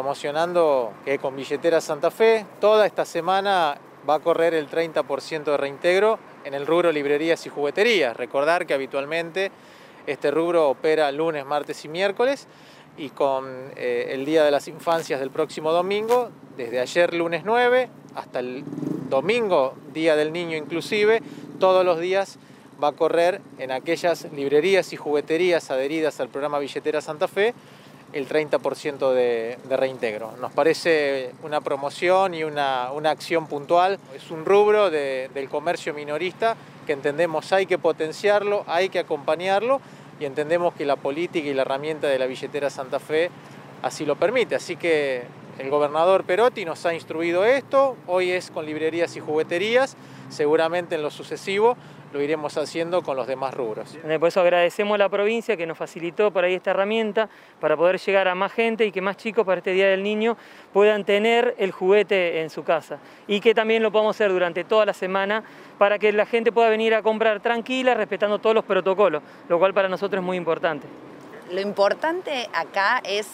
promocionando que con Billetera Santa Fe toda esta semana va a correr el 30% de reintegro en el rubro librerías y jugueterías. Recordar que habitualmente este rubro opera lunes, martes y miércoles, y con el Día de las Infancias del próximo domingo, desde ayer lunes 9 hasta el domingo, Día del Niño inclusive, todos los días va a correr en aquellas librerías y jugueterías adheridas al programa Billetera Santa Fe el 30% de reintegro. Nos parece una promoción y una acción puntual. Es un rubro del comercio minorista que entendemos hay que potenciarlo, hay que acompañarlo, y entendemos que la política y la herramienta de la Billetera Santa Fe así lo permite. Así que el gobernador Perotti nos ha instruido esto, hoy es con librerías y jugueterías, seguramente en lo sucesivo lo iremos haciendo con los demás rubros. Por eso agradecemos a la provincia que nos facilitó por ahí esta herramienta para poder llegar a más gente y que más chicos para este Día del Niño puedan tener el juguete en su casa, y que también lo podamos hacer durante toda la semana para que la gente pueda venir a comprar tranquila, respetando todos los protocolos, lo cual para nosotros es muy importante. Lo importante acá es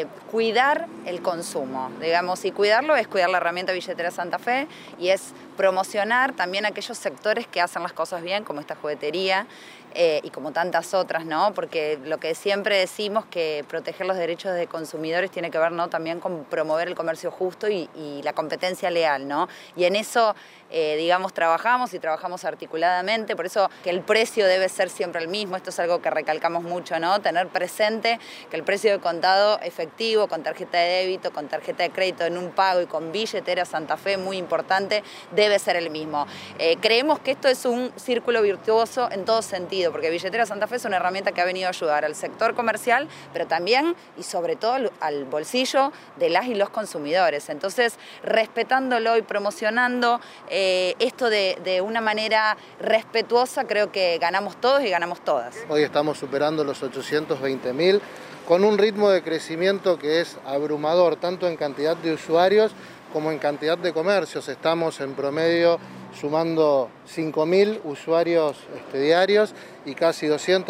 cuidar el consumo, digamos, y cuidarlo es cuidar la herramienta Billetera Santa Fe, y es promocionar también aquellos sectores que hacen las cosas bien, como esta juguetería y como tantas otras, ¿no? Porque lo que siempre decimos, que proteger los derechos de consumidores tiene que ver, ¿no?, también con promover el comercio justo y la competencia leal, ¿no? Y en eso, digamos, trabajamos articuladamente, por eso que el precio debe ser siempre el mismo. Esto es algo que recalcamos mucho, ¿no? Tener presente que el precio de contado efectivo, con tarjeta de débito, con tarjeta de crédito en un pago y con Billetera Santa Fe, muy importante, debe ser el mismo. Creemos que esto es un círculo virtuoso en todo sentido, porque Billetera Santa Fe es una herramienta que ha venido a ayudar al sector comercial, pero también y sobre todo al bolsillo de las y los consumidores. Entonces, respetándolo y promocionando esto de una manera respetuosa, creo que ganamos todos y ganamos todas. Hoy estamos superando los 820.000, con un ritmo de crecimiento que es abrumador, tanto en cantidad de usuarios como en cantidad de comercios. Estamos en promedio sumando 5.000 usuarios diarios y casi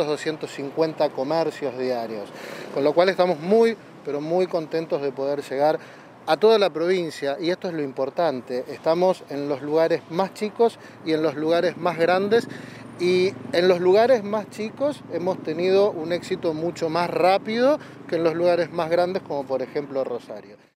250 comercios diarios. Con lo cual estamos muy, pero muy contentos de poder llegar a toda la provincia, y esto es lo importante. Estamos en los lugares más chicos y en los lugares más grandes, y en los lugares más chicos hemos tenido un éxito mucho más rápido que en los lugares más grandes, como por ejemplo Rosario.